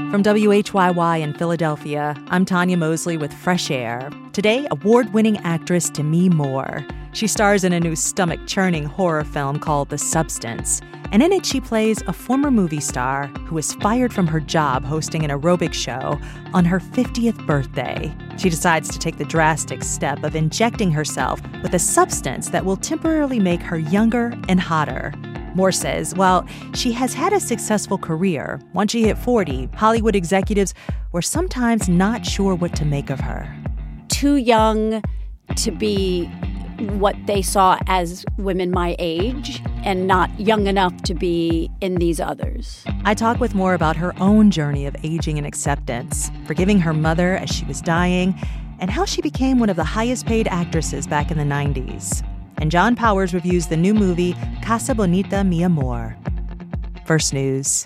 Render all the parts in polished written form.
From WHYY in Philadelphia, I'm Tanya Mosley with Fresh Air. Today, award-winning actress Demi Moore. She stars in a new stomach-churning horror film called The Substance. And in it, she plays a former movie star who was fired from her job hosting an aerobic show on her 50th birthday. She decides to take the drastic step of injecting herself with a substance that will temporarily make her younger and hotter. Moore says while she has had a successful career, once she hit 40, Hollywood executives were sometimes not sure what to make of her. Too young to be what they saw as women my age, and not young enough to be in these others. I talk with Moore about her own journey of aging and acceptance, forgiving her mother as she was dying, and how she became one of the highest-paid actresses back in the 90s. And John Powers reviews the new movie Casa Bonita, Mi Amor. First News.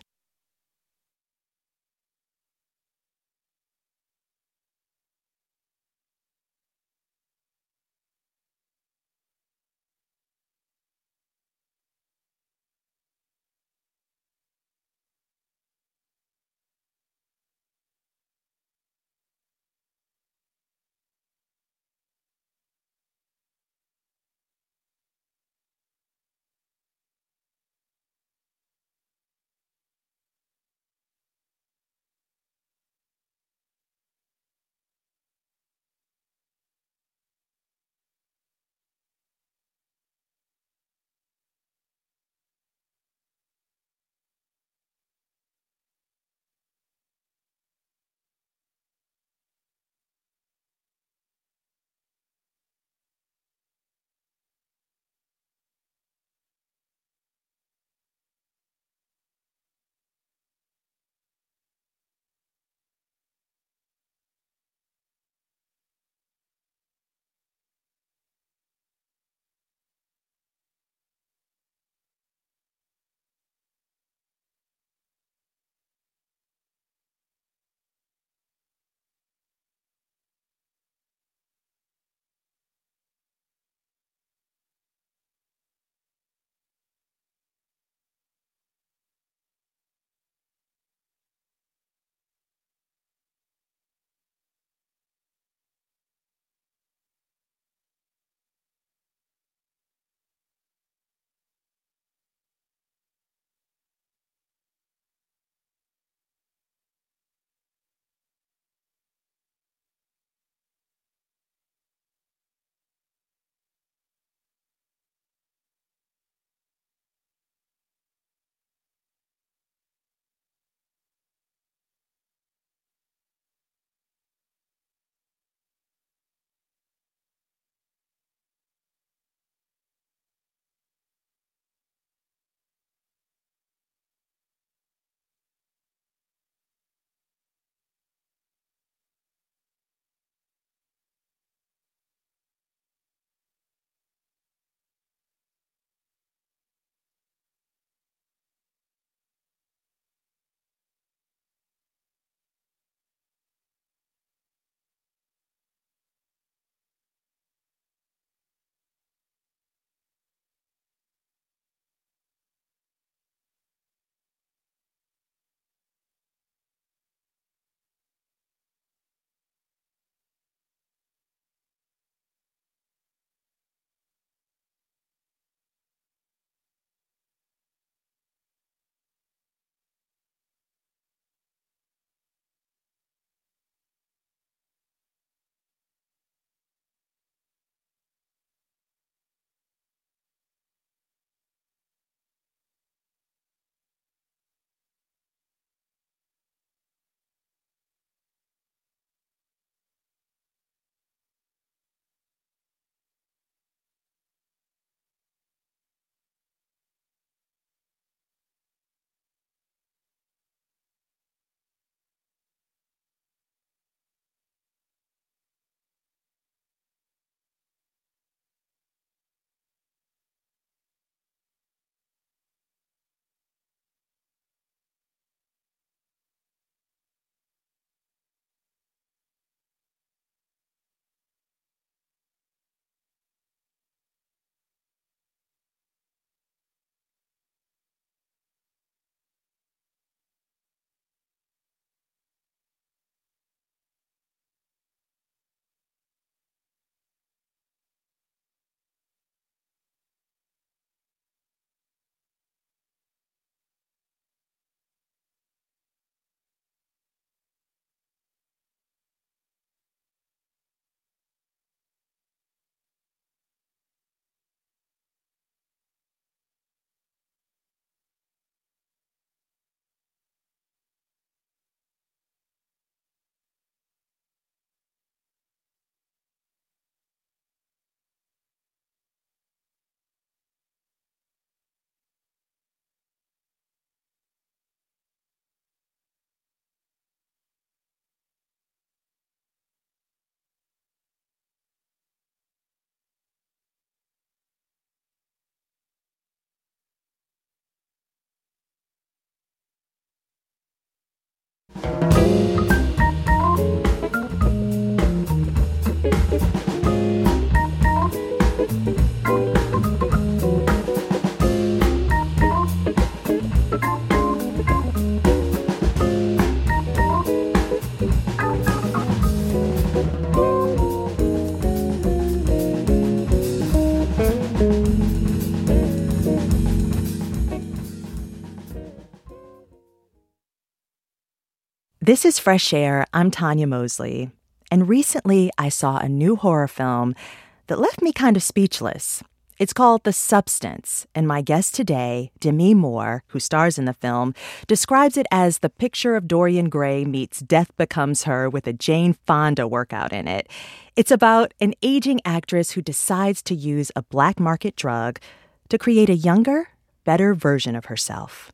This is Fresh Air. I'm Tanya Mosley. And recently I saw a new horror film that left me kind of speechless. It's called The Substance, and my guest today, Demi Moore, who stars in the film, describes it as the picture of Dorian Gray meets Death Becomes Her with a Jane Fonda workout in it. It's about an aging actress who decides to use a black market drug to create a younger, better version of herself.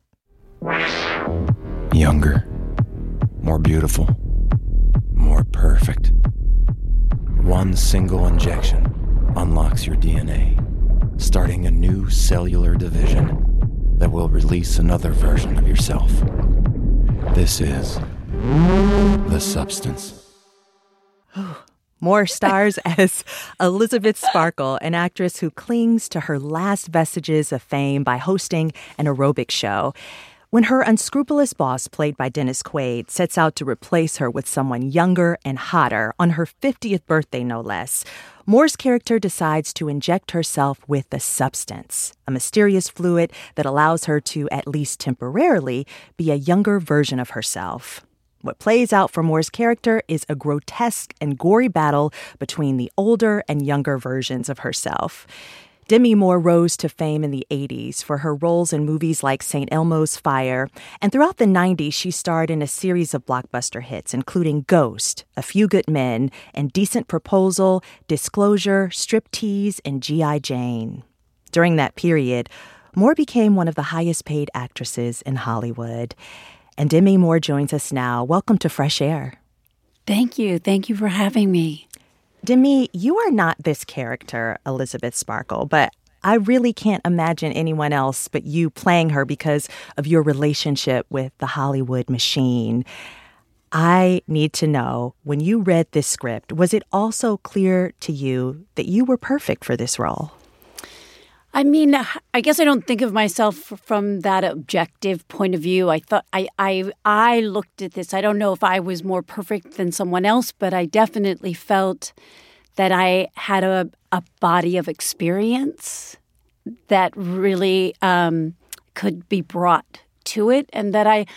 Younger, more beautiful, more perfect. One single injection unlocks your DNA, starting a new cellular division that will release another version of yourself. This is The Substance. Moore stars as Elizabeth Sparkle, an actress who clings to her last vestiges of fame by hosting an aerobics show. When her unscrupulous boss, played by Dennis Quaid, sets out to replace her with someone younger and hotter on her 50th birthday, no less, Moore's character decides to inject herself with the substance, a mysterious fluid that allows her to, at least temporarily, be a younger version of herself. What plays out for Moore's character is a grotesque and gory battle between the older and younger versions of herself. Demi Moore rose to fame in the 80s for her roles in movies like St. Elmo's Fire, and throughout the 90s she starred in a series of blockbuster hits, including Ghost, A Few Good Men, Indecent Proposal, Disclosure, Striptease, and G.I. Jane. During that period, Moore became one of the highest-paid actresses in Hollywood. And Demi Moore joins us now. Welcome to Fresh Air. Thank you. Thank you for having me. Demi, you are not this character, Elizabeth Sparkle, but I really can't imagine anyone else but you playing her because of your relationship with the Hollywood machine. I need to know, when you read this script, was it also clear to you that you were perfect for this role? I mean, I guess I don't think of myself from that objective point of view. I thought I looked at this. I don't know if I was more perfect than someone else, but I definitely felt that I had a body of experience that really could be brought to it, and that I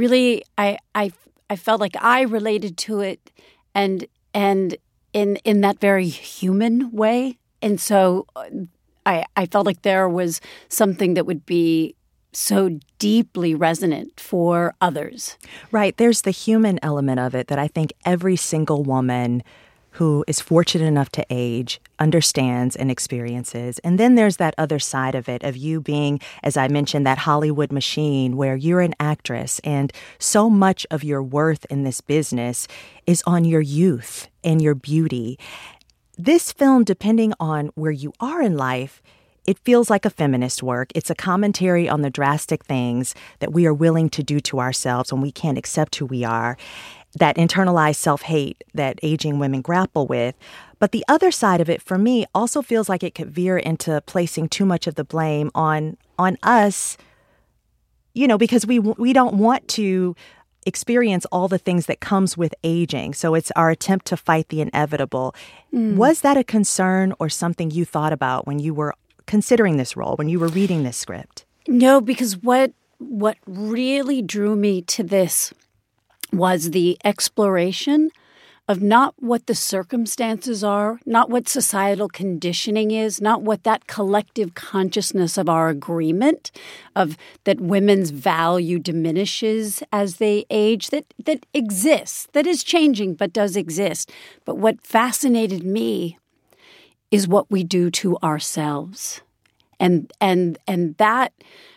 felt like I related to it, and in that very human way, and so. I felt like there was something that would be so deeply resonant for others. Right. There's the human element of it that I think every single woman who is fortunate enough to age understands and experiences. And then there's that other side of it, of you being, as I mentioned, that Hollywood machine where you're an actress and so much of your worth in this business is on your youth and your beauty. This film, depending on where you are in life, it feels like a feminist work. It's a commentary on the drastic things that we are willing to do to ourselves when we can't accept who we are, that internalized self-hate that aging women grapple with. But the other side of it, for me, also feels like it could veer into placing too much of the blame on us, because we don't want to experience all the things that comes with aging. So it's our attempt to fight the inevitable. Was that a concern or something you thought about when you were considering this role, when you were reading this script? No, because what really drew me to this was the exploration of not what the circumstances are, not what societal conditioning is, not what that collective consciousness of our agreement of that women's value diminishes as they age, that exists, that is changing but does exist. But what fascinated me is what we do to ourselves. And that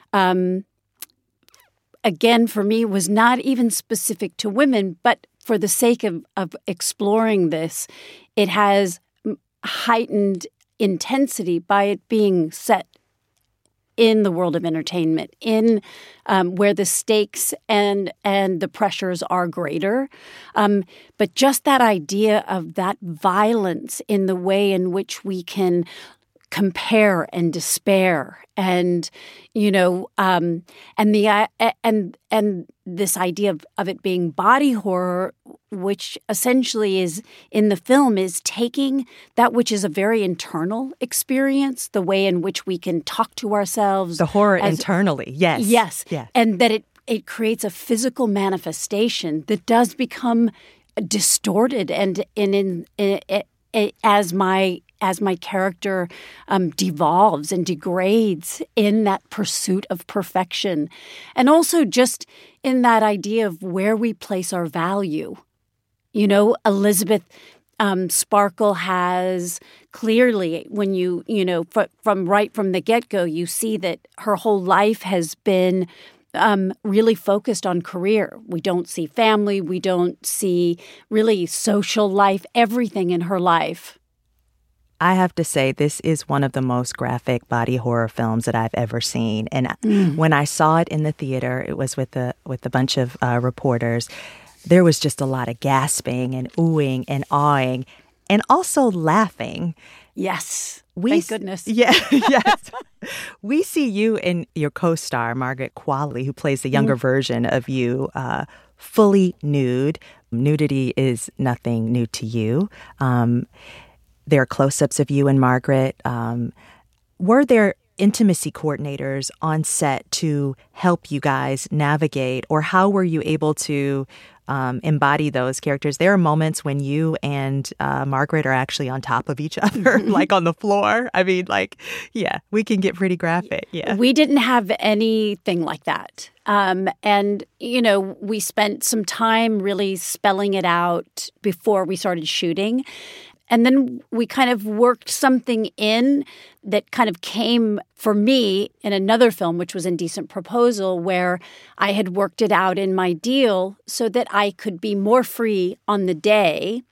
again, for me, was not even specific to women, but for the sake of exploring this, it has heightened intensity by it being set in the world of entertainment, in where the stakes and the pressures are greater. But just that idea of that violence in the way in which we can compare and despair, and and this idea of it being body horror, which essentially is in the film, is taking that which is a very internal experience, the way in which we can talk to ourselves, the horror internally, yes, yeah, and that it creates a physical manifestation that does become distorted and as my character devolves and degrades in that pursuit of perfection. And also just in that idea of where we place our value. You know, Elizabeth Sparkle has clearly, when from the get-go, you see that her whole life has been really focused on career. We don't see family. We don't see really social life, everything in her life. I have to say, this is one of the most graphic body horror films that I've ever seen. And when I saw it in the theater, it was with a bunch of reporters. There was just a lot of gasping and oohing and awing and also laughing. Yes. Thank goodness. Yeah, yes. We see you and your co-star, Margaret Qualley, who plays the younger version of you, fully nude. Nudity is nothing new to you. There are close-ups of you and Margaret. Were there intimacy coordinators on set to help you guys navigate, or how were you able to embody those characters? There are moments when you and Margaret are actually on top of each other, like on the floor. I mean, we can get pretty graphic. Yeah, we didn't have anything like that. And, we spent some time really spelling it out before we started shooting. And then we kind of worked something in that kind of came for me in another film, which was Indecent Proposal, where I had worked it out in my deal so that I could be more free on the day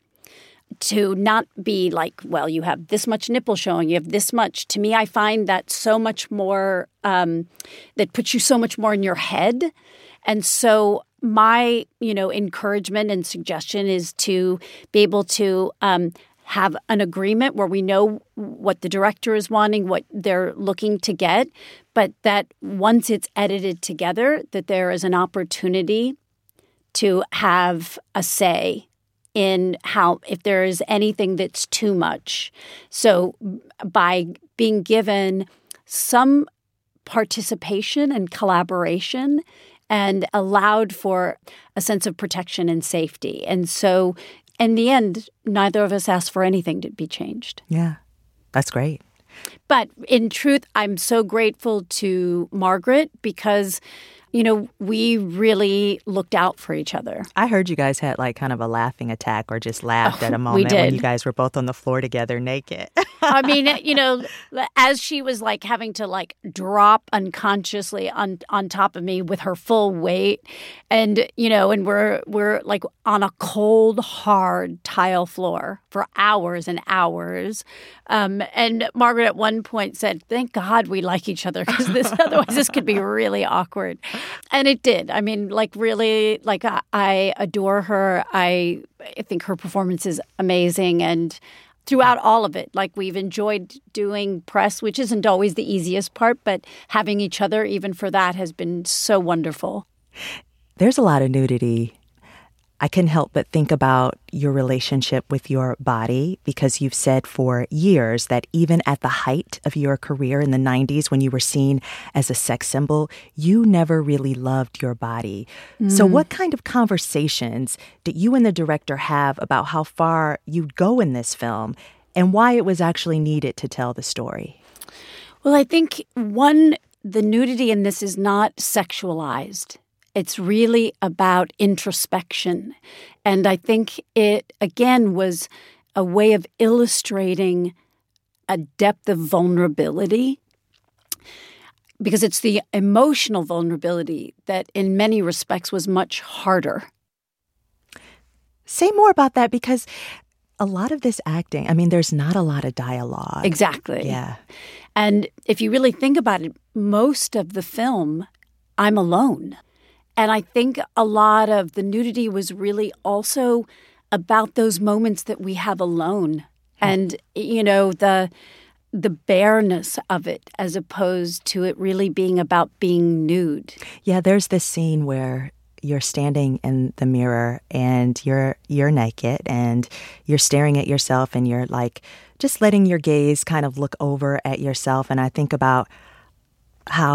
to not be like, well, you have this much nipple showing, you have this much. To me, I find that so much more, that puts you so much more in your head. And so my, encouragement and suggestion is to be able to have an agreement where we know what the director is wanting, what they're looking to get, but that once it's edited together, that there is an opportunity to have a say in how, if there is anything that's too much. So by being given some participation and collaboration and allowed for a sense of protection and safety. And so in the end, neither of us asked for anything to be changed. Yeah, that's great. But in truth, I'm so grateful to Margaret because, we really looked out for each other. I heard you guys had like kind of a laughing attack or just laughed at a moment when you guys were both on the floor together naked. I mean, as she was like having to like drop unconsciously on top of me with her full weight, and and we're like on a cold, hard tile floor for hours and hours. And Margaret at one point said, "Thank God we like each other because otherwise this could be really awkward." And it did. I mean, like really, like I adore her. I think her performance is amazing, and throughout all of it, like we've enjoyed doing press, which isn't always the easiest part, but having each other even for that has been so wonderful. There's a lot of nudity. I couldn't help but think about your relationship with your body because you've said for years that even at the height of your career in the 90s when you were seen as a sex symbol, you never really loved your body. So what kind of conversations did you and the director have about how far you'd go in this film and why it was actually needed to tell the story? Well, I think, one, the nudity in this is not sexualized. It's really about introspection. And I think it, again, was a way of illustrating a depth of vulnerability because it's the emotional vulnerability that in many respects was much harder. Say more about that because a lot of this acting, I mean, there's not a lot of dialogue. Exactly. Yeah. And if you really think about it, most of the film, I'm alone. And I think a lot of the nudity was really also about those moments that we have alone and, the bareness of it as opposed to it really being about being nude. Yeah, there's this scene where you're standing in the mirror and you're naked and you're staring at yourself and you're like just letting your gaze kind of look over at yourself. And I think about how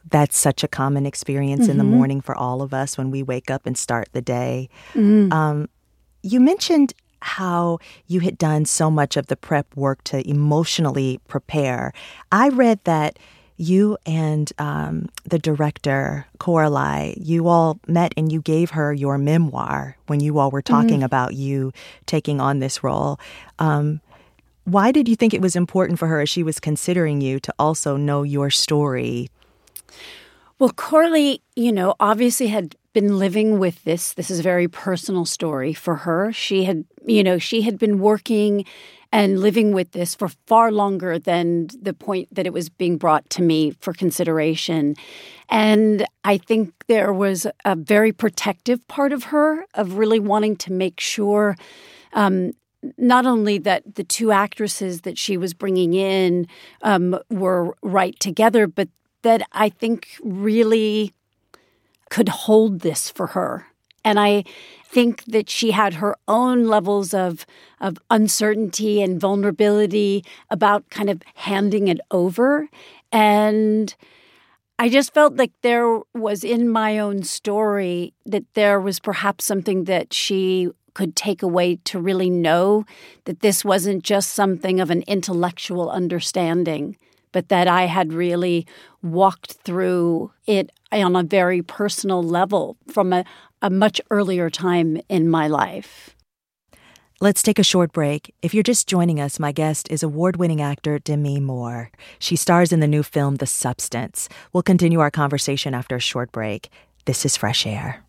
that's such a common experience in the morning for all of us when we wake up and start the day. You mentioned how you had done so much of the prep work to emotionally prepare. I read that you and the director, Coralie, you all met and you gave her your memoir when you all were talking about you taking on this role. Why did you think it was important for her as she was considering you to also know your story? Well, Coralie, obviously had been living with this. This is a very personal story for her. She had been working and living with this for far longer than the point that it was being brought to me for consideration. And I think there was a very protective part of her of really wanting to make sure not only that the two actresses that she was bringing in were right together, but that I think really could hold this for her. And I think that she had her own levels of uncertainty and vulnerability about kind of handing it over. And I just felt like there was in my own story that there was perhaps something that she could take away to really know that this wasn't just something of an intellectual understanding, but that I had really walked through it on a very personal level from a much earlier time in my life. Let's take a short break. If you're just joining us, my guest is award-winning actor Demi Moore. She stars in the new film The Substance. We'll continue our conversation after a short break. This is Fresh Air.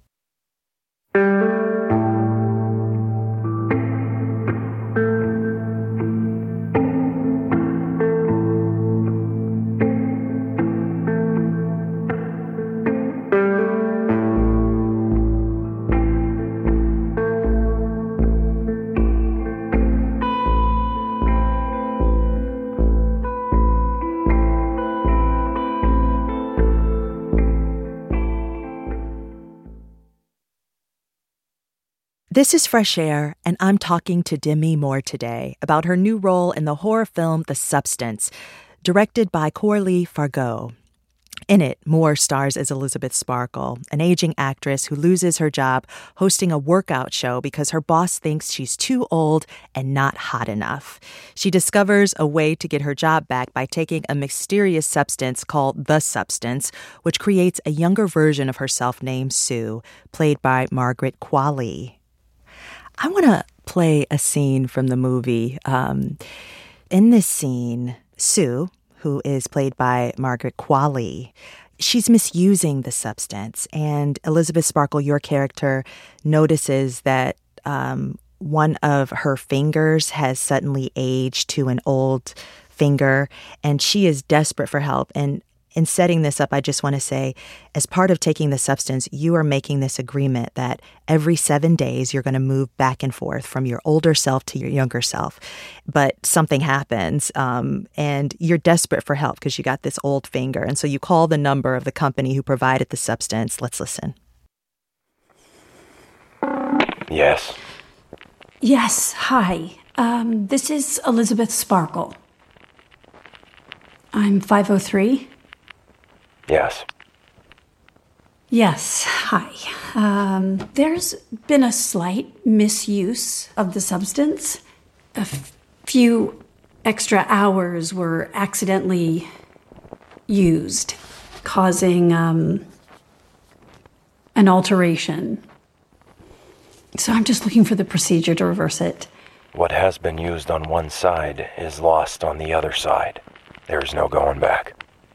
This is Fresh Air, and I'm talking to Demi Moore today about her new role in the horror film The Substance, directed by Coralie Fargo. In it, Moore stars as Elizabeth Sparkle, an aging actress who loses her job hosting a workout show because her boss thinks she's too old and not hot enough. She discovers a way to get her job back by taking a mysterious substance called The Substance, which creates a younger version of herself named Sue, played by Margaret Qualley. I want to play a scene from the movie. In this scene, Sue, who is played by Margaret Qualley, she's misusing the substance. And Elizabeth Sparkle, your character, notices that one of her fingers has suddenly aged to an old finger, and she is desperate for help. And in setting this up, I just want to say, as part of taking the substance, you are making this agreement that every 7 days you're going to move back and forth from your older self to your younger self. But something happens, and you're desperate for help because you got this old finger. And so you call the number of the company who provided the substance. Let's listen. Yes. Yes, hi. This is Elizabeth Sparkle. I'm 503. Yes. Yes, hi. There's been a slight misuse of the substance. A few extra hours were accidentally used, causing an alteration. So I'm just looking for the procedure to reverse it. What has been used on one side is lost on the other side. There's no going back.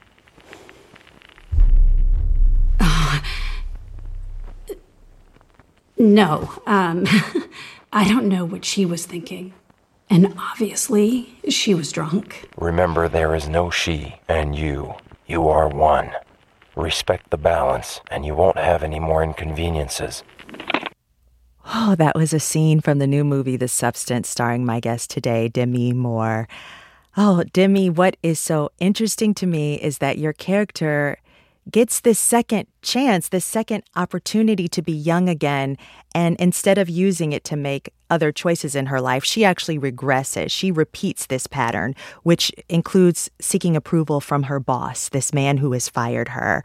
No, I don't know what she was thinking. And obviously, she was drunk. Remember, there is no she and you. You are one. Respect the balance, and you won't have any more inconveniences. Oh, that was a scene from the new movie The Substance, starring my guest today, Demi Moore. Oh, Demi, what is so interesting to me is that your character gets this second chance, this second opportunity to be young again. And instead of using it to make other choices in her life, she actually regresses. She repeats this pattern, which includes seeking approval from her boss, this man who has fired her.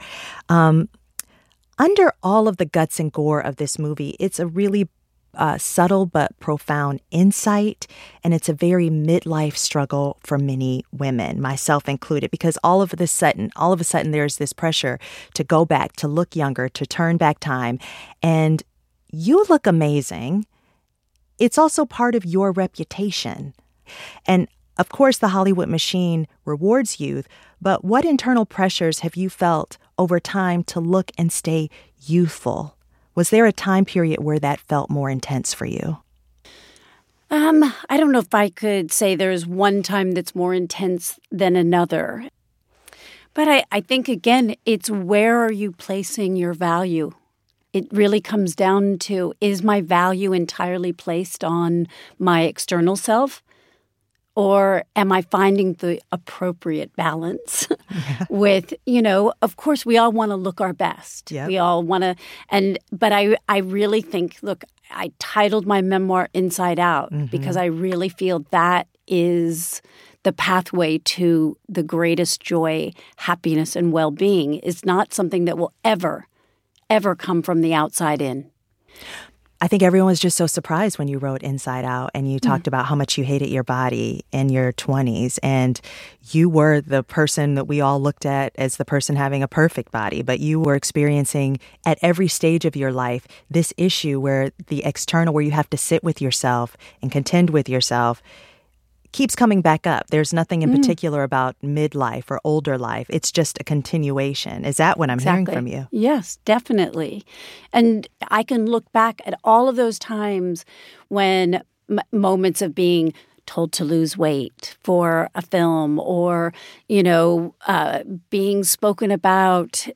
Under all of the guts and gore of this movie, it's a really subtle but profound insight, and it's a very midlife struggle for many women, myself included, because all of a sudden, there's this pressure to go back, to look younger, to turn back time, and you look amazing. It's also part of your reputation. And of course, the Hollywood machine rewards youth, but what internal pressures have you felt over time to look and stay youthful? Was there a time period where that felt more intense for you? I don't know if I could say there's one time that's more intense than another. But I think, again, it's where are you placing your value? It really comes down to, is my value entirely placed on my external self? Or am I finding the appropriate balance with, of course, we all want to look our best. Yep. We all want to, but I really think, look, I titled my memoir Inside Out because I really feel that is the pathway to the greatest joy, happiness, and well-being. Is not something that will ever come from the outside in. I think everyone was just so surprised when you wrote Inside Out and you talked about how much you hated your body in your 20s. And you were the person that we all looked at as the person having a perfect body. But you were experiencing at every stage of your life this issue where the external, where you have to sit with yourself and contend with yourself, keeps coming back up. There's nothing in particular about midlife or older life. It's just a continuation. Is that what I'm hearing from you? Yes, definitely. And I can look back at all of those times when moments of being told to lose weight for a film or, being spoken about,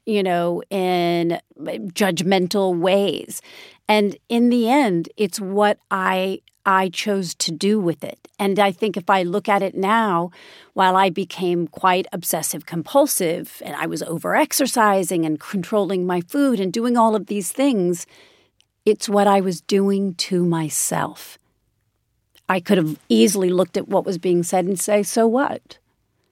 in judgmental ways. And in the end, it's what I chose to do with it. And I think if I look at it now, while I became quite obsessive compulsive and I was over-exercising and controlling my food and doing all of these things, it's what I was doing to myself. I could have easily looked at what was being said and say, so what?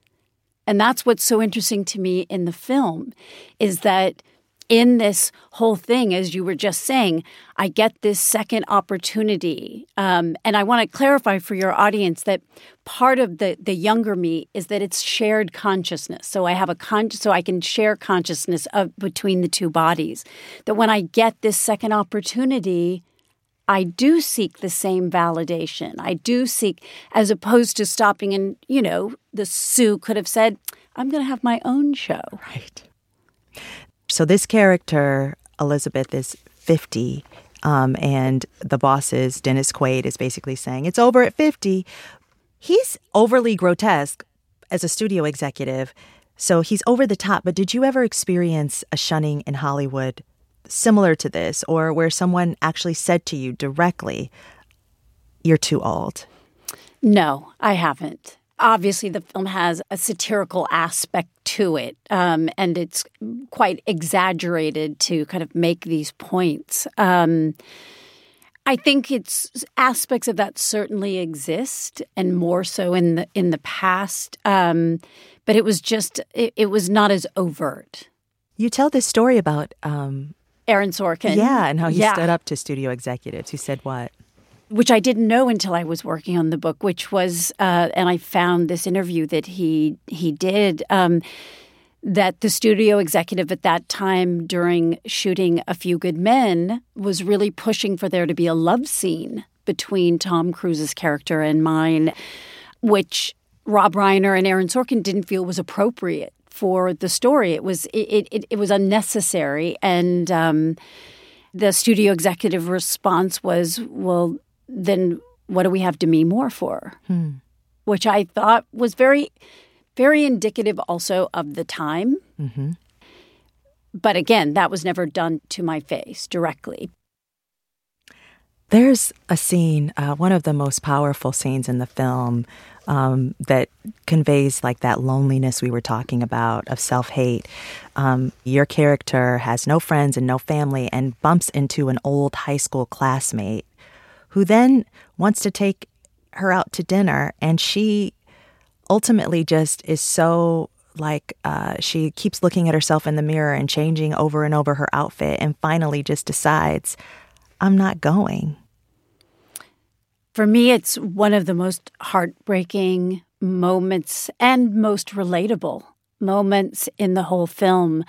And that's what's so interesting to me in the film, is that in this whole thing, as you were just saying, I get this second opportunity. And I want to clarify for your audience that part of the younger me is that it's shared consciousness. So I have so I can share consciousness between the two bodies. That when I get this second opportunity, I do seek the same validation. I do seek, as opposed to stopping and, the Sue could have said, I'm going to have my own show. Right. So this character, Elizabeth, is 50, and the boss is Dennis Quaid is basically saying, it's over at 50. He's overly grotesque as a studio executive, so he's over the top. But did you ever experience a shunning in Hollywood similar to this, or where someone actually said to you directly, you're too old? No, I haven't. Obviously, the film has a satirical aspect to it, and it's quite exaggerated to kind of make these points. I think aspects of that certainly exist, and more so in the past. But it was just it was not as overt. You tell this story about Aaron Sorkin, and how he stood up to studio executives. He said what? Which I didn't know until I was working on the book, which was, and I found this interview that he did, that the studio executive at that time during shooting A Few Good Men was really pushing for there to be a love scene between Tom Cruise's character and mine, which Rob Reiner and Aaron Sorkin didn't feel was appropriate for the story. It was unnecessary, and the studio executive response was, well, then what do we have Demi Moore for? Which I thought was very, very indicative also of the time. Mm-hmm. But again, that was never done to my face directly. There's a scene, one of the most powerful scenes in the film, that conveys like that loneliness we were talking about of self-hate. Your character has no friends and no family and bumps into an old high school classmate who then wants to take her out to dinner, and she ultimately just is so she keeps looking at herself in the mirror and changing over and over her outfit and finally just decides, I'm not going. For me, it's one of the most heartbreaking moments and most relatable moments in the whole film.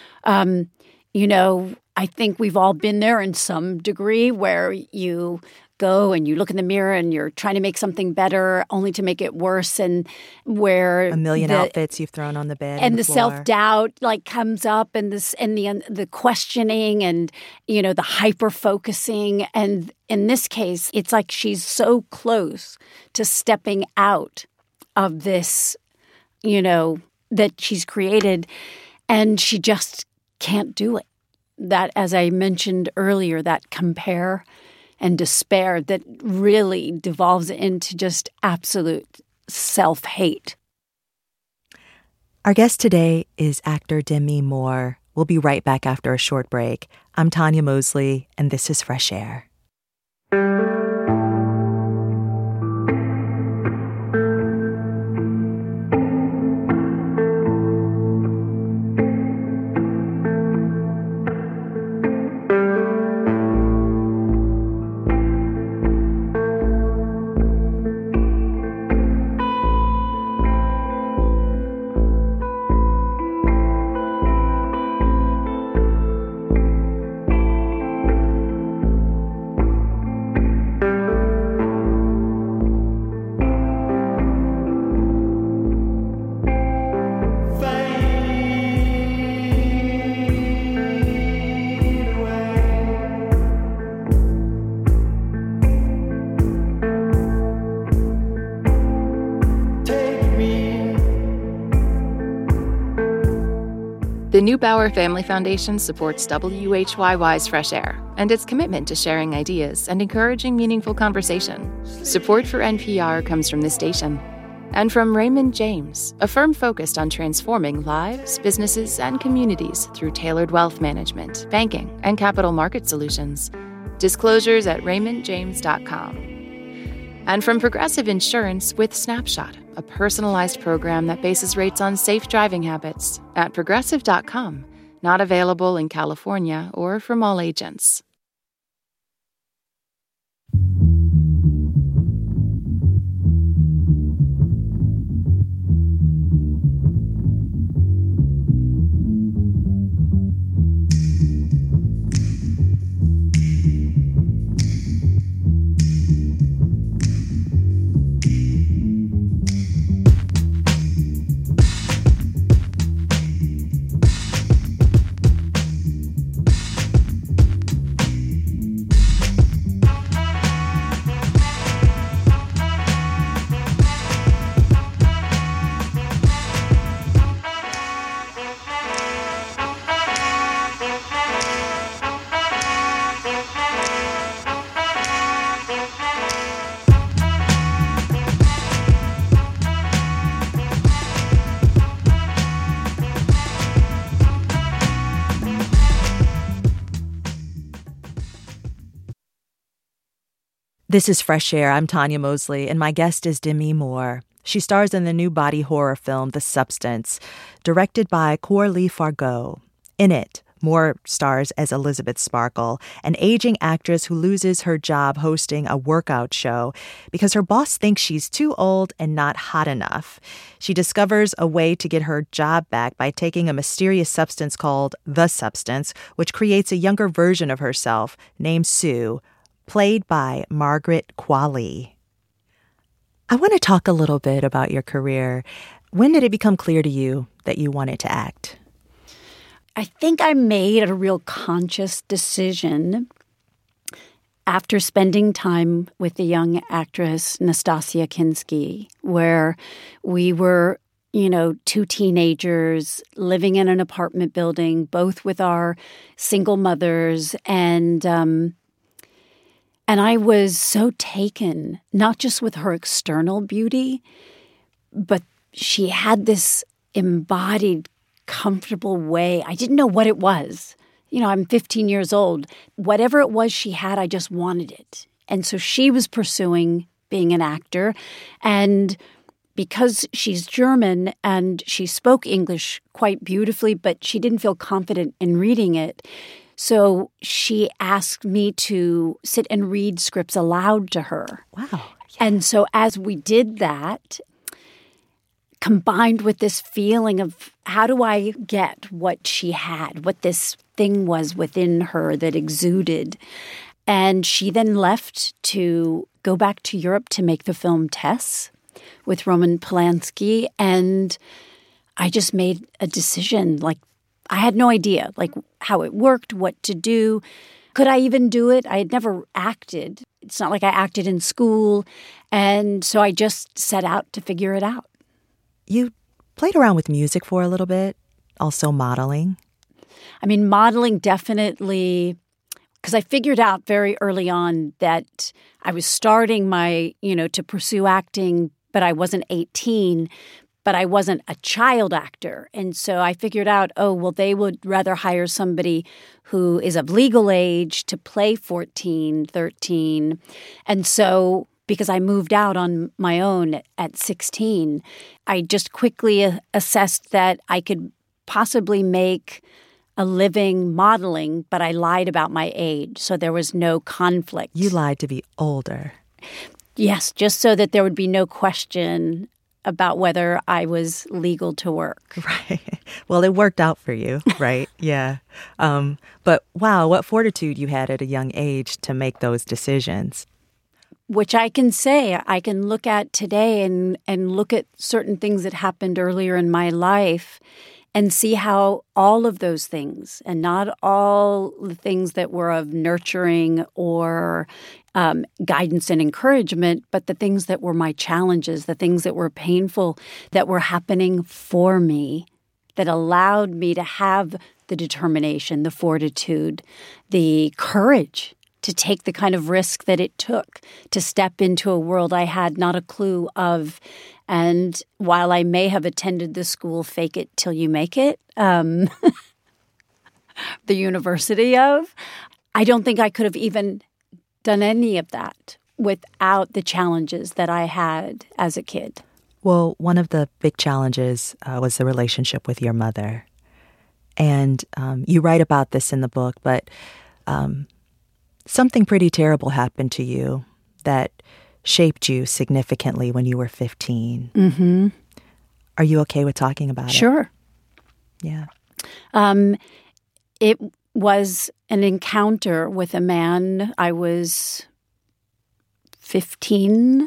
I think we've all been there in some degree where you go and you look in the mirror and you're trying to make something better only to make it worse, and where a million outfits you've thrown on the bed and the floor. Self-doubt comes up, and the questioning and the hyper focusing, and in this case it's like she's so close to stepping out of this that she's created, and she just can't do it. That, as I mentioned earlier, that compare and despair that really devolves into just absolute self-hate. Our guest today is actor Demi Moore. We'll be right back after a short break. I'm Tanya Mosley, and this is Fresh Air. The Neubauer Family Foundation supports WHYY's Fresh Air and its commitment to sharing ideas and encouraging meaningful conversation. Support for NPR comes from this station and from Raymond James, a firm focused on transforming lives, businesses, and communities through tailored wealth management, banking, and capital market solutions. Disclosures at raymondjames.com. And from Progressive Insurance with Snapshot, a personalized program that bases rates on safe driving habits at progressive.com. Not available in California or from all agents. This is Fresh Air. I'm Tanya Mosley, and my guest is Demi Moore. She stars in the new body horror film, The Substance, directed by Coralie Fargo. In it, Moore stars as Elizabeth Sparkle, an aging actress who loses her job hosting a workout show because her boss thinks she's too old and not hot enough. She discovers a way to get her job back by taking a mysterious substance called The Substance, which creates a younger version of herself named Sue, played by Margaret Qualley. I want to talk a little bit about your career. When did it become clear to you that you wanted to act? I think I made a real conscious decision after spending time with the young actress Nastasia Kinski, where we were, two teenagers living in an apartment building, both with our single mothers, and And I was so taken, not just with her external beauty, but she had this embodied, comfortable way. I didn't know what it was. I'm 15 years old. Whatever it was she had, I just wanted it. And so she was pursuing being an actor. And because she's German and she spoke English quite beautifully, but she didn't feel confident in reading it. So she asked me to sit and read scripts aloud to her. Wow. Yeah. And so as we did that, combined with this feeling of how do I get what she had, what this thing was within her that exuded. And she then left to go back to Europe to make the film Tess with Roman Polanski. And I just made a decision. I had no idea, how it worked, what to do. Could I even do it? I had never acted. It's not like I acted in school. And so I just set out to figure it out. You played around with music for a little bit, also modeling. Modeling definitely, because I figured out very early on that I was starting to pursue acting, but I wasn't 18, but I wasn't a child actor. And so I figured out, they would rather hire somebody who is of legal age to play 14, 13. And so because I moved out on my own at 16, I just quickly assessed that I could possibly make a living modeling, but I lied about my age, so there was no conflict. You lied to be older. Yes, just so that there would be no question about whether I was legal to work. Right. Well, it worked out for you, right? Yeah. But wow, what fortitude you had at a young age to make those decisions. Which I can say, I can look at today and look at certain things that happened earlier in my life and see how all of those things, and not all the things that were of nurturing or guidance and encouragement, but the things that were my challenges, the things that were painful, that were happening for me, that allowed me to have the determination, the fortitude, the courage to take the kind of risk that it took to step into a world I had not a clue of. And while I may have attended the school Fake It Till You Make It, the university of, I don't think I could have even done any of that without the challenges that I had as a kid. Well, one of the big challenges was the relationship with your mother. And you write about this in the book, but something pretty terrible happened to you that shaped you significantly when you were 15. Mm-hmm. Are you okay with talking about it? Sure. Yeah. It was an encounter with a man. I was 15,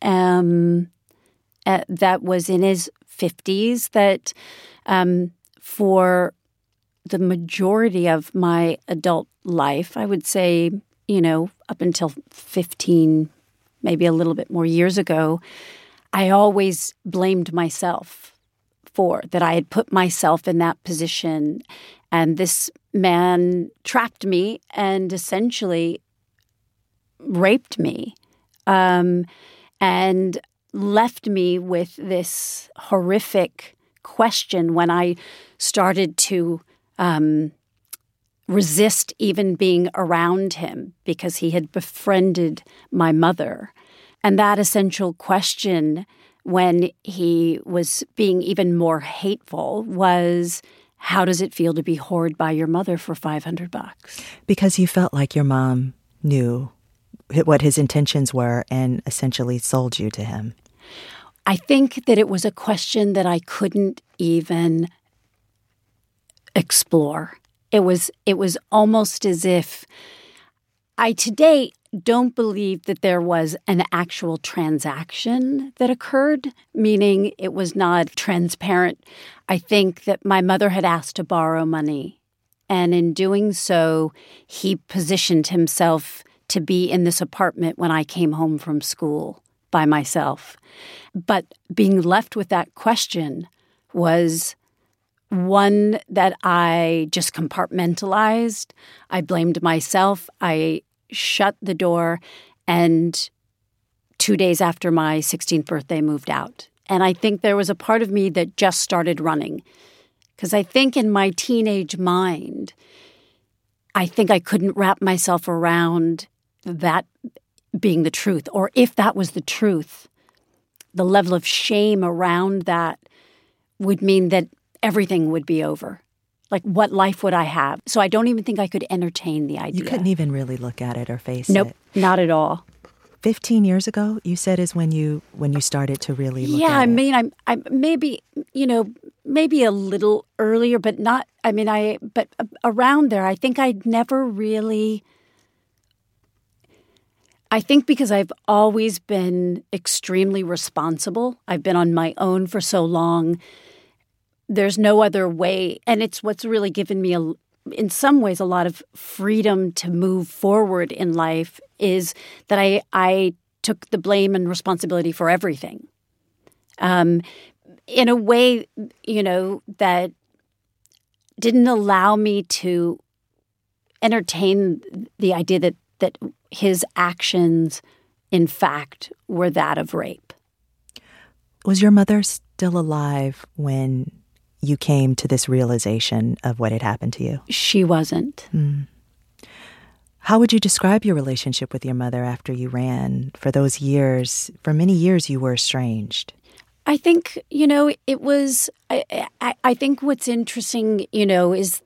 that was in his 50s, that for the majority of my adult life, I would say, up until 15, maybe a little bit more years ago, I always blamed myself for that. I had put myself in that position, and this man trapped me and essentially raped me, and left me with this horrific question when I started to resist even being around him because he had befriended my mother. And that essential question, when he was being even more hateful, was, how does it feel to be whored by your mother for $500? Because you felt like your mom knew what his intentions were and essentially sold you to him. I think that it was a question that I couldn't even explore. It was almost as if I today don't believe that there was an actual transaction that occurred, meaning it was not transparent. I think that my mother had asked to borrow money, and in doing so, he positioned himself to be in this apartment when I came home from school by myself. But being left with that question was one that I just compartmentalized. I blamed myself. I shut the door, and 2 days after my 16th birthday, moved out. And I think there was a part of me that just started running. Because I think in my teenage mind, I think I couldn't wrap myself around that being the truth. Or if that was the truth, the level of shame around that would mean that everything would be over. Like, what life would I have? So I don't even think I could entertain the idea. You couldn't even really look at it or face Nope, it. not at all. 15 years ago, you said, is when you started to really look at it. Yeah, I mean, I maybe, maybe a little earlier, but not, but around there, I think I'd never really, I think because I've always been extremely responsible. I've been on my own for so long. There's no other way. And it's what's really given me, in some ways, a lot of freedom to move forward in life is that I took the blame and responsibility for everything. In a way, that didn't allow me to entertain the idea that his actions, in fact, were that of rape. Was your mother still alive when you came to this realization of what had happened to you? She wasn't. How would you describe your relationship with your mother after you ran? For those years, for many years, you were estranged. I think, it was, I think what's interesting, is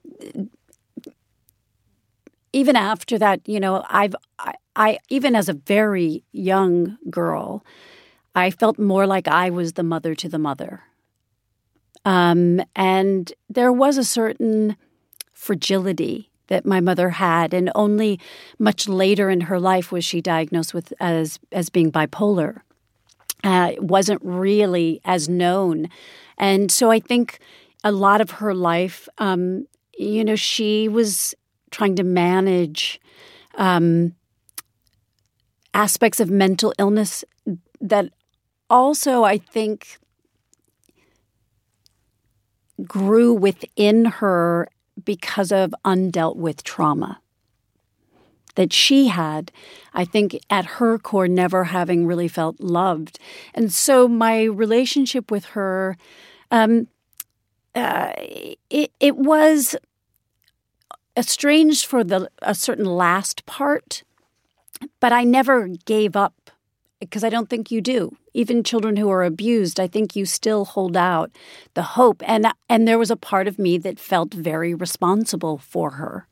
even after that, I even as a very young girl, I felt more like I was the mother to the mother. And there was a certain fragility that my mother had, and only much later in her life was she diagnosed with as being bipolar. It wasn't really as known. And so I think a lot of her life, she was trying to manage aspects of mental illness that also, I think, grew within her because of undealt with trauma that she had, I think, at her core, never having really felt loved. And so my relationship with her, it was estranged for a certain last part, but I never gave up, because I don't think you do. Even children who are abused, I think you still hold out the hope. And there was a part of me that felt very responsible for her.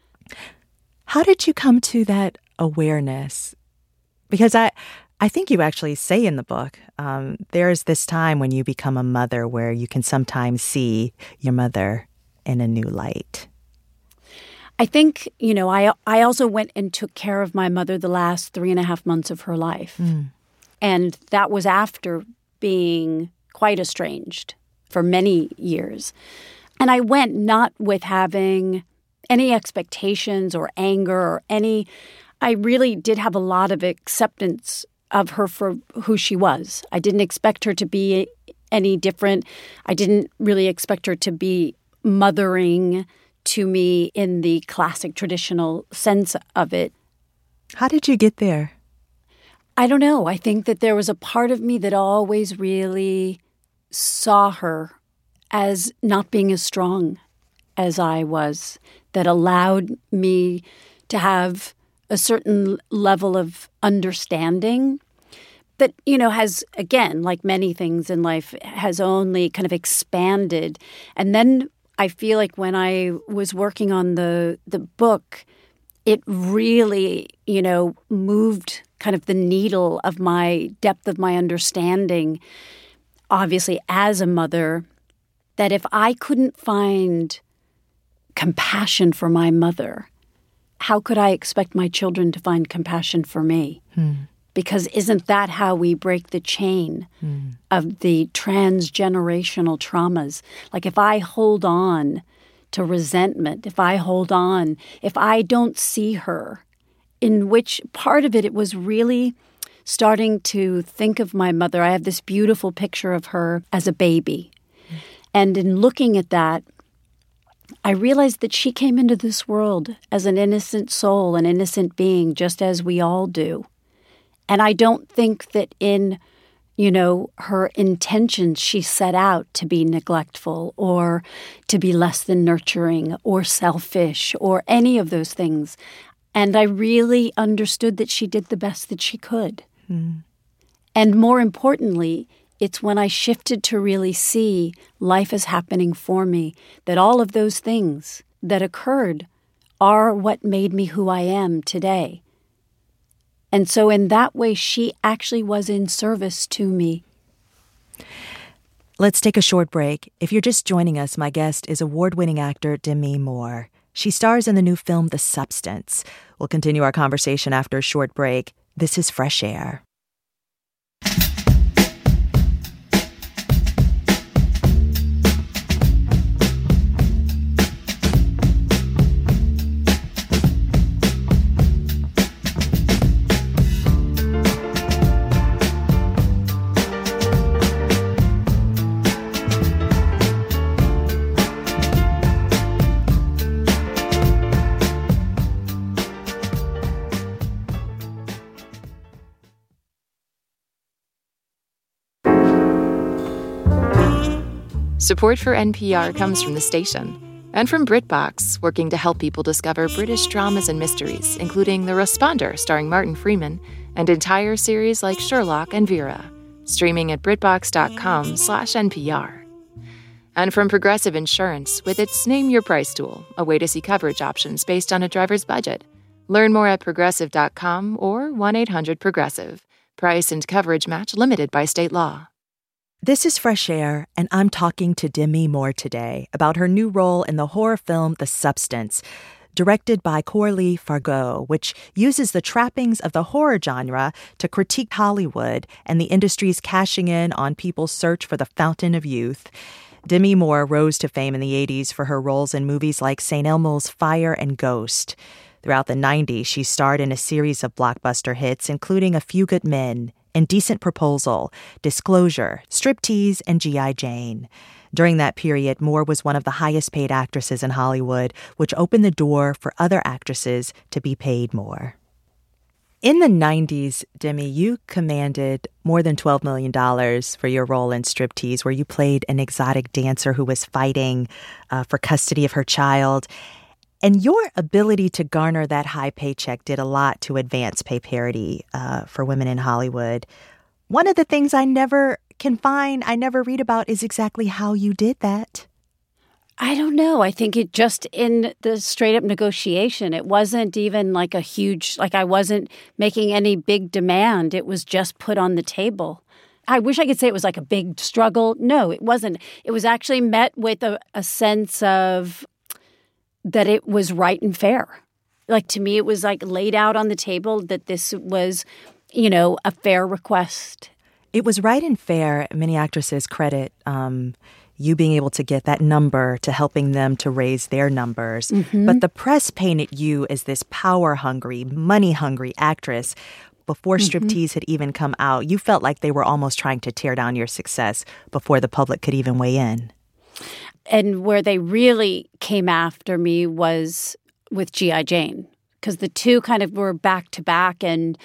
How did you come to that awareness? Because I think you actually say in the book, there's this time when you become a mother where you can sometimes see your mother in a new light. I think, I also went and took care of my mother the last 3.5 months of her life. And that was after being quite estranged for many years. And I went not with having any expectations or anger or I really did have a lot of acceptance of her for who she was. I didn't expect her to be any different. I didn't really expect her to be mothering to me in the classic traditional sense of it. How did you get there? I don't know. I think that there was a part of me that always really saw her as not being as strong as I was, that allowed me to have a certain level of understanding that, has, again, like many things in life, has only kind of expanded. And then I feel like when I was working on the book, it really, moved kind of the needle of my depth of my understanding, obviously as a mother, that if I couldn't find compassion for my mother, how could I expect my children to find compassion for me? Because isn't that how we break the chain of the transgenerational traumas? Like if I hold on to resentment, if I don't see her, in which part of it was really starting to think of my mother. I have this beautiful picture of her as a baby. And in looking at that, I realized that she came into this world as an innocent soul, an innocent being, just as we all do. And I don't think that in, her intentions, she set out to be neglectful or to be less than nurturing or selfish or any of those things. And I really understood that she did the best that she could. Mm. And more importantly, it's when I shifted to really see life as happening for me, that all of those things that occurred are what made me who I am today. And so in that way, she actually was in service to me. Let's take a short break. If you're just joining us, my guest is award-winning actor Demi Moore. She stars in the new film The Substance. We'll continue our conversation after a short break. This is Fresh Air. Support for NPR comes from the station and from BritBox, working to help people discover British dramas and mysteries, including The Responder, starring Martin Freeman, and entire series like Sherlock and Vera, streaming at BritBox.com/NPR. And from Progressive Insurance, with its Name Your Price tool, a way to see coverage options based on a driver's budget. Learn more at Progressive.com or 1-800-PROGRESSIVE. Price and coverage match limited by state law. This is Fresh Air, and I'm talking to Demi Moore today about her new role in the horror film The Substance, directed by Coralie Fargo, which uses the trappings of the horror genre to critique Hollywood and the industry's cashing in on people's search for the fountain of youth. Demi Moore rose to fame in the 80s for her roles in movies like St. Elmo's Fire and Ghost. Throughout the 90s, she starred in a series of blockbuster hits, including A Few Good Men, Indecent Proposal, Disclosure, Striptease, and G.I. Jane. During that period, Moore was one of the highest-paid actresses in Hollywood, which opened the door for other actresses to be paid more. In the 90s, Demi, you commanded more than $12 million for your role in Striptease, where you played an exotic dancer who was fighting for custody of her child. And your ability to garner that high paycheck did a lot to advance pay parity for women in Hollywood. One of the things I never read about is exactly how you did that. I don't know. I think it just in the straight up negotiation, it wasn't even like a huge, I wasn't making any big demand. It was just put on the table. I wish I could say it was like a big struggle. No, it wasn't. It was actually met with a sense of that it was right and fair. Like, to me, it was like laid out on the table that this was, a fair request. It was right and fair. Many actresses credit you being able to get that number to helping them to raise their numbers. Mm-hmm. But the press painted you as this power-hungry, money-hungry actress. Before Striptease had even come out, you felt like they were almost trying to tear down your success before the public could even weigh in. And where they really came after me was with G.I. Jane, because the two kind of were back to back. And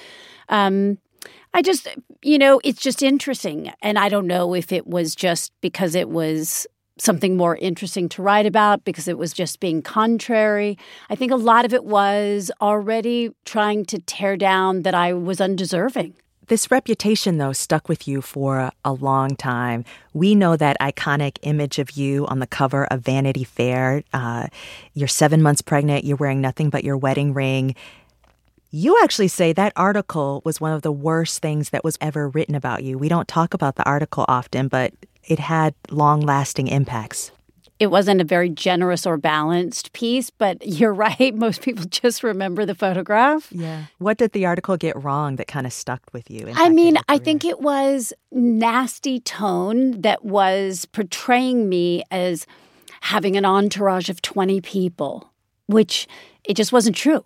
I just, it's just interesting. And I don't know if it was just because it was something more interesting to write about, because it was just being contrary. I think a lot of it was already trying to tear down that I was undeserving. This reputation, though, stuck with you for a long time. We know that iconic image of you on the cover of Vanity Fair. You're 7 months pregnant. You're wearing nothing but your wedding ring. You actually say that article was one of the worst things that was ever written about you. We don't talk about the article often, but it had long-lasting impacts. It wasn't a very generous or balanced piece, but you're right. Most people just remember the photograph. Yeah. What did the article get wrong that kind of stuck with you? I think it was nasty tone that was portraying me as having an entourage of 20 people, which it just wasn't true.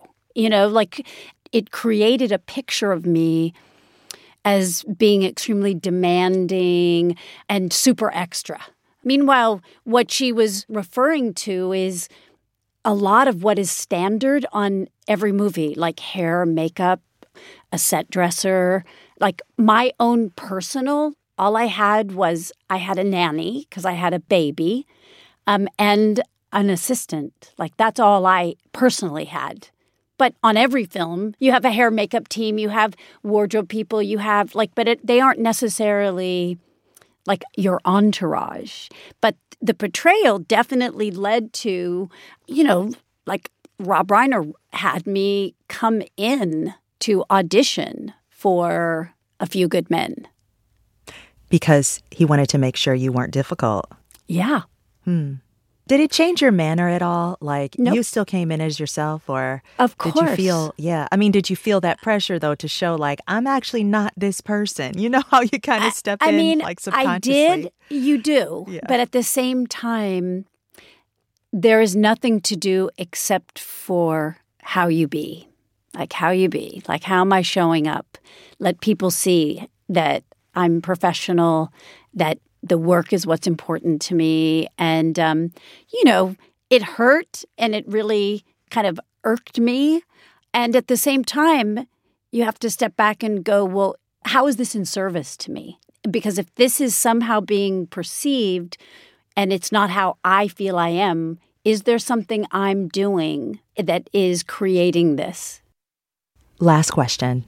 It created a picture of me as being extremely demanding and super extra. Meanwhile, what she was referring to is a lot of what is standard on every movie, like hair, makeup, a set dresser. Like my own personal, all I had a nanny because I had a baby, and an assistant. Like that's all I personally had. But on every film, you have a hair makeup team, you have wardrobe people, you have they aren't necessarily like your entourage. But the portrayal definitely led to, like Rob Reiner had me come in to audition for A Few Good Men. Because he wanted to make sure you weren't difficult. Yeah. Did it change your manner at all? Like, Nope. You still came in as yourself, or Of course. did you feel, did you feel that pressure, though, to show, like, I'm actually not this person? You know how you kind of step in, like, subconsciously? I did. You do. Yeah. But at the same time, there is nothing to do except for how you be. Like, how you be. Like, how am I showing up? Let people see that I'm professional, that the work is what's important to me. And, it hurt and it really kind of irked me. And at the same time, you have to step back and go, well, how is this in service to me? Because if this is somehow being perceived and it's not how I feel I am, is there something I'm doing that is creating this? Last question.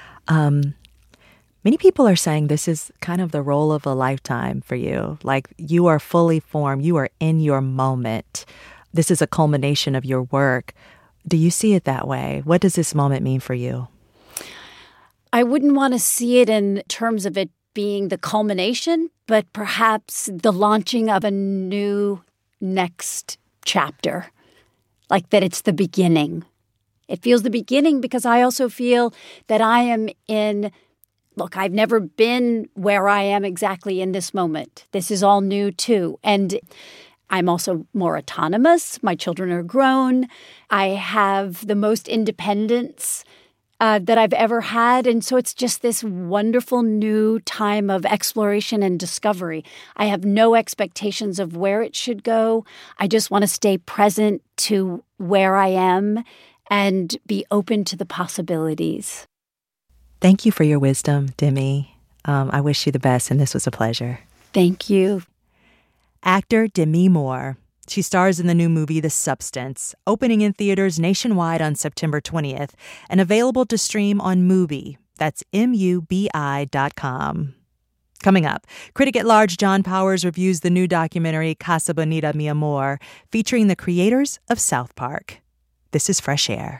Many people are saying this is kind of the role of a lifetime for you. Like, you are fully formed. You are in your moment. This is a culmination of your work. Do you see it that way? What does this moment mean for you? I wouldn't want to see it in terms of it being the culmination, but perhaps the launching of a new next chapter. Like that it's the beginning. It feels the beginning because I also feel that I am in... Look, I've never been where I am exactly in this moment. This is all new, too. And I'm also more autonomous. My children are grown. I have the most independence that I've ever had. And so it's just this wonderful new time of exploration and discovery. I have no expectations of where it should go. I just want to stay present to where I am and be open to the possibilities. Thank you for your wisdom, Demi. I wish you the best, and this was a pleasure. Thank you. Actor Demi Moore. She stars in the new movie The Substance, opening in theaters nationwide on September 20th and available to stream on Mubi. That's MUBI.com. Coming up, critic at large John Powers reviews the new documentary Casa Bonita, Mi Amor, featuring the creators of South Park. This is Fresh Air.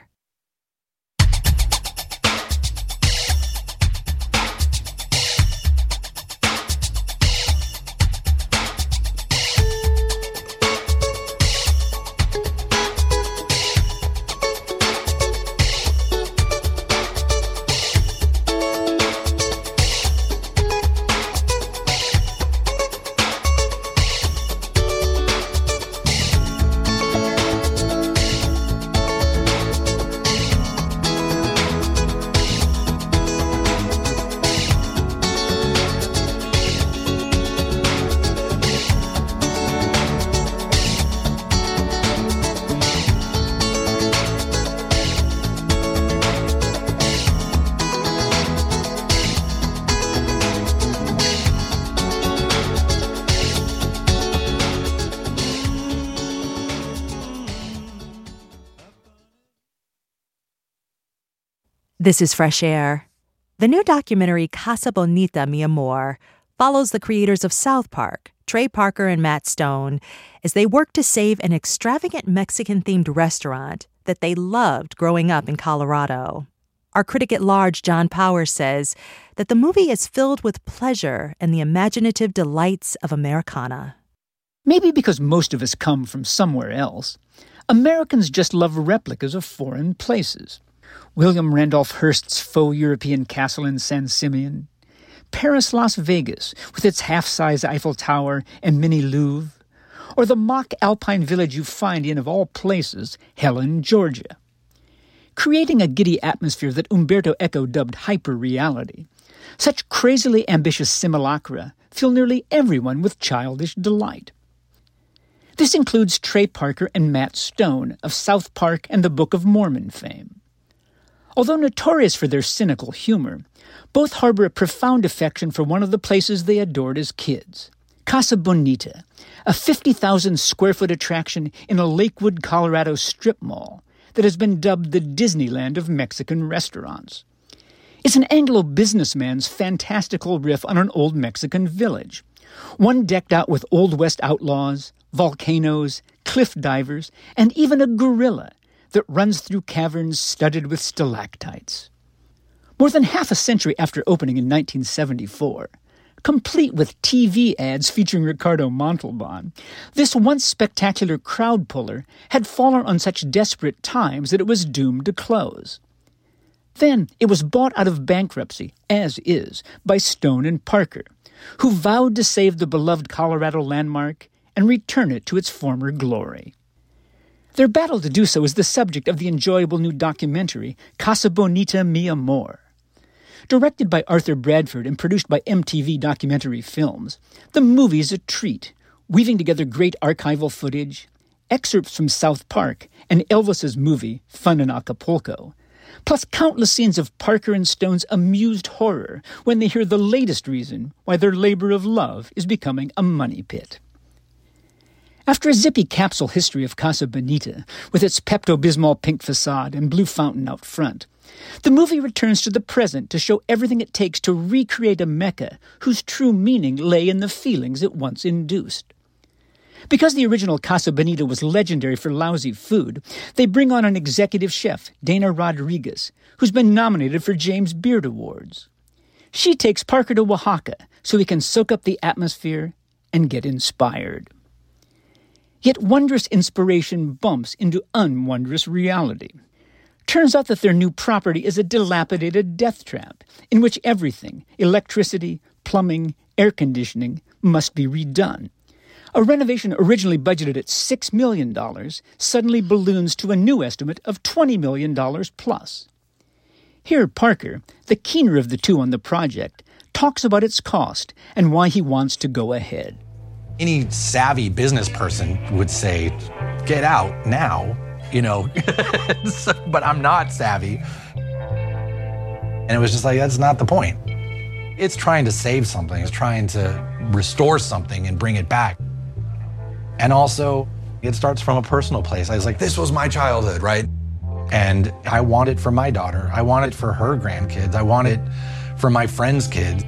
This is Fresh Air. The new documentary Casa Bonita, Mi Amor follows the creators of South Park, Trey Parker and Matt Stone, as they work to save an extravagant Mexican-themed restaurant that they loved growing up in Colorado. Our critic at large, John Powers, says that the movie is filled with pleasure and the imaginative delights of Americana. Maybe because most of us come from somewhere else, Americans just love replicas of foreign places. William Randolph Hearst's faux European castle in San Simeon, Paris, Las Vegas, with its half-size Eiffel Tower and mini Louvre, or the mock alpine village you find in, of all places, Helen, Georgia. Creating a giddy atmosphere that Umberto Eco dubbed hyper-reality, such crazily ambitious simulacra fill nearly everyone with childish delight. This includes Trey Parker and Matt Stone of South Park and the Book of Mormon fame. Although notorious for their cynical humor, both harbor a profound affection for one of the places they adored as kids, Casa Bonita, a 50,000-square-foot attraction in a Lakewood, Colorado strip mall that has been dubbed the Disneyland of Mexican restaurants. It's an Anglo businessman's fantastical riff on an old Mexican village, one decked out with Old West outlaws, volcanoes, cliff divers, and even a gorilla that runs through caverns studded with stalactites. More than half a century after opening in 1974, complete with TV ads featuring Ricardo Montalban, this once spectacular crowd puller had fallen on such desperate times that it was doomed to close. Then it was bought out of bankruptcy, as is, by Stone and Parker, who vowed to save the beloved Colorado landmark and return it to its former glory. Their battle to do so is the subject of the enjoyable new documentary Casa Bonita, Mi Amor. Directed by Arthur Bradford and produced by MTV Documentary Films, the movie is a treat, weaving together great archival footage, excerpts from South Park, and Elvis's movie, Fun in Acapulco, plus countless scenes of Parker and Stone's amused horror when they hear the latest reason why their labor of love is becoming a money pit. After a zippy capsule history of Casa Bonita, with its Pepto-Bismol pink facade and blue fountain out front, the movie returns to the present to show everything it takes to recreate a Mecca whose true meaning lay in the feelings it once induced. Because the original Casa Bonita was legendary for lousy food, they bring on an executive chef, Dana Rodriguez, who's been nominated for James Beard Awards. She takes Parker to Oaxaca so he can soak up the atmosphere and get inspired. Yet wondrous inspiration bumps into unwondrous reality. Turns out that their new property is a dilapidated death trap in which everything, electricity, plumbing, air conditioning, must be redone. A renovation originally budgeted at $6 million suddenly balloons to a new estimate of $20 million plus. Here, Parker, the keener of the two on the project, talks about its cost and why he wants to go ahead. Any savvy business person would say, get out now, but I'm not savvy. And it was just like, that's not the point. It's trying to save something. It's trying to restore something and bring it back. And also, it starts from a personal place. I was like, this was my childhood, right? And I want it for my daughter. I want it for her grandkids. I want it for my friends' kids.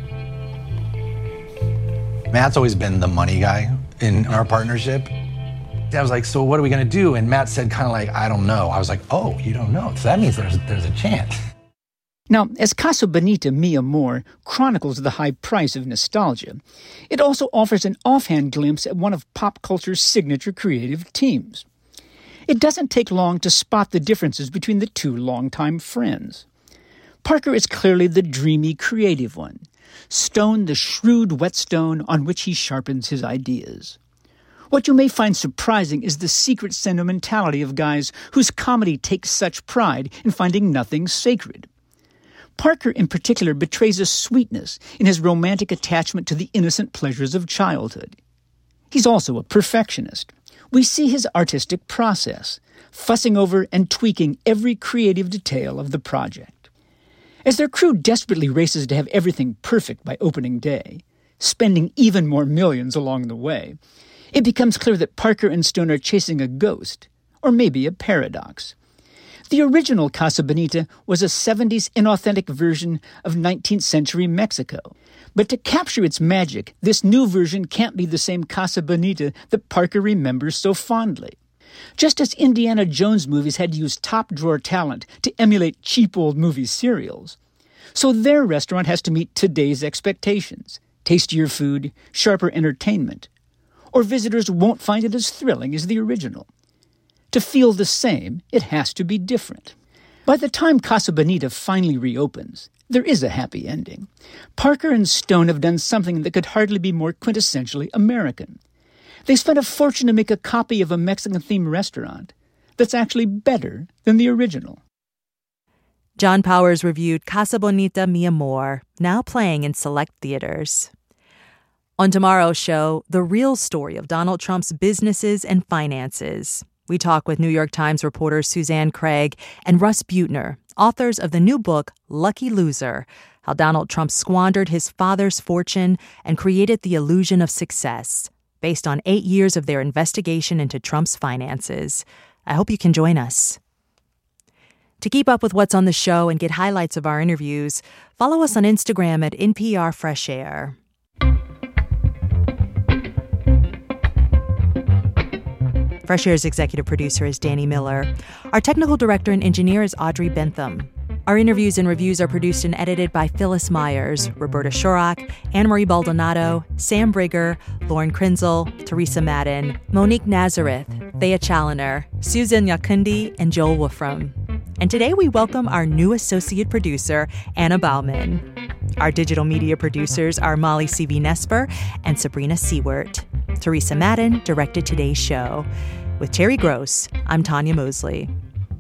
Matt's always been the money guy in our partnership. I was like, so what are we going to do? And Matt said kind of like, I don't know. I was like, oh, you don't know. So that means there's a chance. Now, as Casa Bonita, Mi Amor chronicles the high price of nostalgia, it also offers an offhand glimpse at one of pop culture's signature creative teams. It doesn't take long to spot the differences between the two longtime friends. Parker is clearly the dreamy, creative one. Stone the shrewd whetstone on which he sharpens his ideas. What you may find surprising is the secret sentimentality of guys whose comedy takes such pride in finding nothing sacred. Parker, in particular, betrays a sweetness in his romantic attachment to the innocent pleasures of childhood. He's also a perfectionist. We see his artistic process, fussing over and tweaking every creative detail of the project. As their crew desperately races to have everything perfect by opening day, spending even more millions along the way, it becomes clear that Parker and Stone are chasing a ghost, or maybe a paradox. The original Casa Bonita was a 70s inauthentic version of 19th century Mexico. But to capture its magic, this new version can't be the same Casa Bonita that Parker remembers so fondly. Just as Indiana Jones movies had used top-drawer talent to emulate cheap old movie serials, so their restaurant has to meet today's expectations, tastier food, sharper entertainment, or visitors won't find it as thrilling as the original. To feel the same, it has to be different. By the time Casa Bonita finally reopens, there is a happy ending. Parker and Stone have done something that could hardly be more quintessentially American. They spent a fortune to make a copy of a Mexican-themed restaurant that's actually better than the original. John Powers reviewed Casa Bonita, Mi Amor, now playing in select theaters. On tomorrow's show, the real story of Donald Trump's businesses and finances. We talk with New York Times reporters Suzanne Craig and Russ Buettner, authors of the new book, Lucky Loser, how Donald Trump squandered his father's fortune and created the illusion of success, based on 8 years of their investigation into Trump's finances. I hope you can join us. To keep up with what's on the show and get highlights of our interviews, follow us on Instagram at NPR Fresh Air. Fresh Air's executive producer is Danny Miller. Our technical director and engineer is Audrey Bentham. Our interviews and reviews are produced and edited by Phyllis Myers, Roberta Shorrock, Anne-Marie Baldonado, Sam Brigger, Lauren Krenzel, Teresa Madden, Monique Nazareth, Thea Challoner, Susan Yakundi, and Joel Wolfram. And today we welcome our new associate producer, Anna Bauman. Our digital media producers are Molly C.V. Nesper and Sabrina Seward. Teresa Madden directed today's show. With Terry Gross, I'm Tanya Mosley.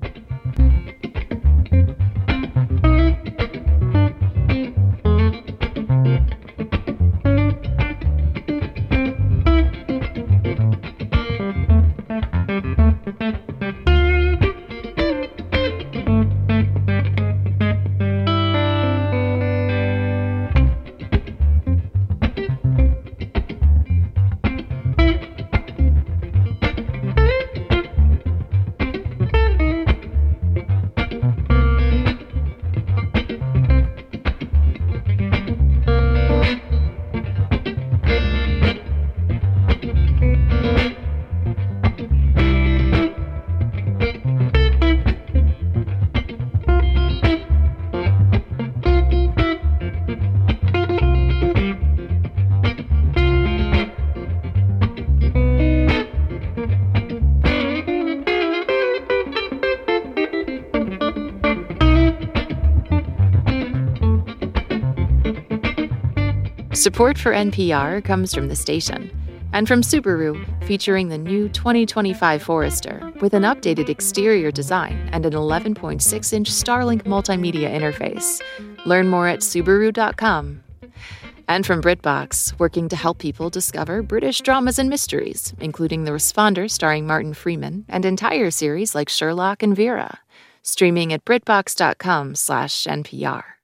Support for NPR comes from the station and from Subaru, featuring the new 2025 Forester with an updated exterior design and an 11.6-inch Starlink multimedia interface. Learn more at Subaru.com. And from BritBox, working to help people discover British dramas and mysteries, including The Responder starring Martin Freeman and entire series like Sherlock and Vera. Streaming at BritBox.com/NPR.